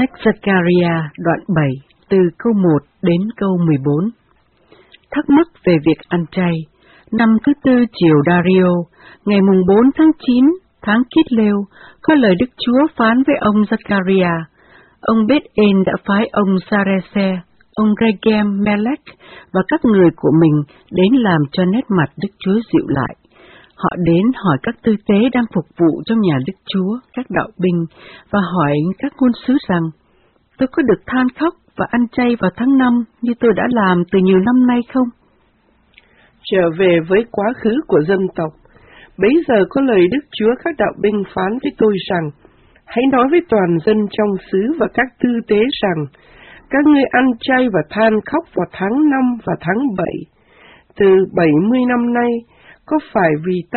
Sách Zechariah đoạn 7 từ câu 1 đến câu 14. Thắc mắc về việc ăn chay. Năm thứ tư triều Dario, ngày mùng 4 tháng 9, tháng Kislev, có lời Đức Chúa phán với ông Zechariah. Ông Beth-El đã phái ông Sarese, ông Regem-Melech và các người của mình đến làm cho nét mặt Đức Chúa dịu lại. Họ đến hỏi các tư tế đang phục vụ trong nhà Đức Chúa, các đạo binh, và hỏi các ngôn sứ rằng, tôi có được than khóc và ăn chay vào tháng 5 như tôi đã làm từ nhiều năm nay không? Trở về với quá khứ của dân tộc, bấy giờ có lời Đức Chúa các đạo binh phán với tôi rằng, hãy nói với toàn dân trong xứ và các tư tế rằng, các ngươi ăn chay và than khóc vào tháng 5 và tháng 7. Từ 70 năm nay, có phải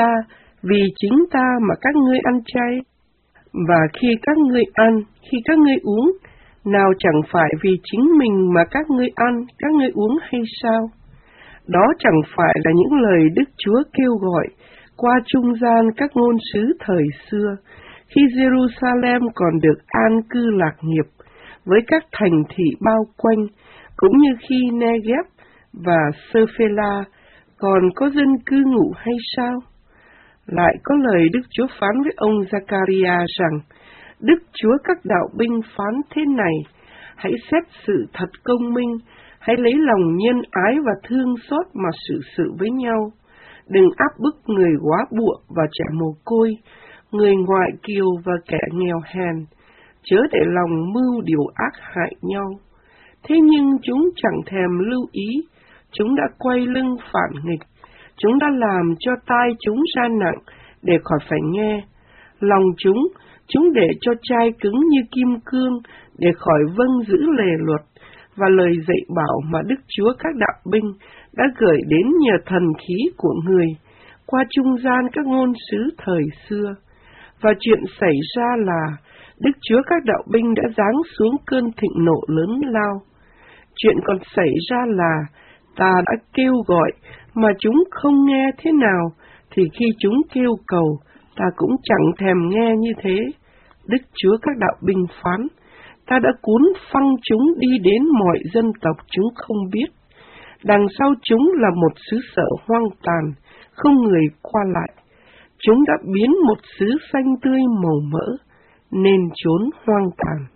vì chính ta mà các ngươi ăn chay? Và khi các ngươi ăn, khi các ngươi uống, nào chẳng phải vì chính mình mà các ngươi ăn, các ngươi uống hay sao? Đó chẳng phải là những lời Đức Chúa kêu gọi qua trung gian các ngôn sứ thời xưa, khi Jerusalem còn được an cư lạc nghiệp, với các thành thị bao quanh, cũng như khi Negev và Sơ-phê-la còn có dân cư ngụ hay sao? Lại có lời Đức Chúa phán với ông Zechariah rằng, Đức Chúa các đạo binh phán thế này, hãy xét sự thật công minh, hãy lấy lòng nhân ái và thương xót mà xử sự với nhau. Đừng áp bức người góa bụa và trẻ mồ côi, người ngoại kiều và kẻ nghèo hèn, chớ để lòng mưu điều ác hại nhau. Thế nhưng chúng chẳng thèm lưu ý, chúng đã quay lưng phản nghịch, chúng đã làm cho tai chúng ra nặng để khỏi phải nghe. Lòng chúng để cho chai cứng như kim cương để khỏi vâng giữ lề luật và lời dạy bảo mà Đức Chúa các đạo binh đã gửi đến nhờ thần khí của người qua trung gian các ngôn sứ thời xưa. Và chuyện xảy ra là Đức Chúa các đạo binh đã giáng xuống cơn thịnh nộ lớn lao. Chuyện còn xảy ra là ta đã kêu gọi mà chúng không nghe thế nào, thì khi chúng kêu cầu, ta cũng chẳng thèm nghe như thế. Đức Chúa các đạo binh phán, ta đã cuốn phăng chúng đi đến mọi dân tộc chúng không biết. Đằng sau chúng là một xứ sở hoang tàn, không người qua lại. Chúng đã biến một xứ xanh tươi màu mỡ, nên chốn hoang tàn.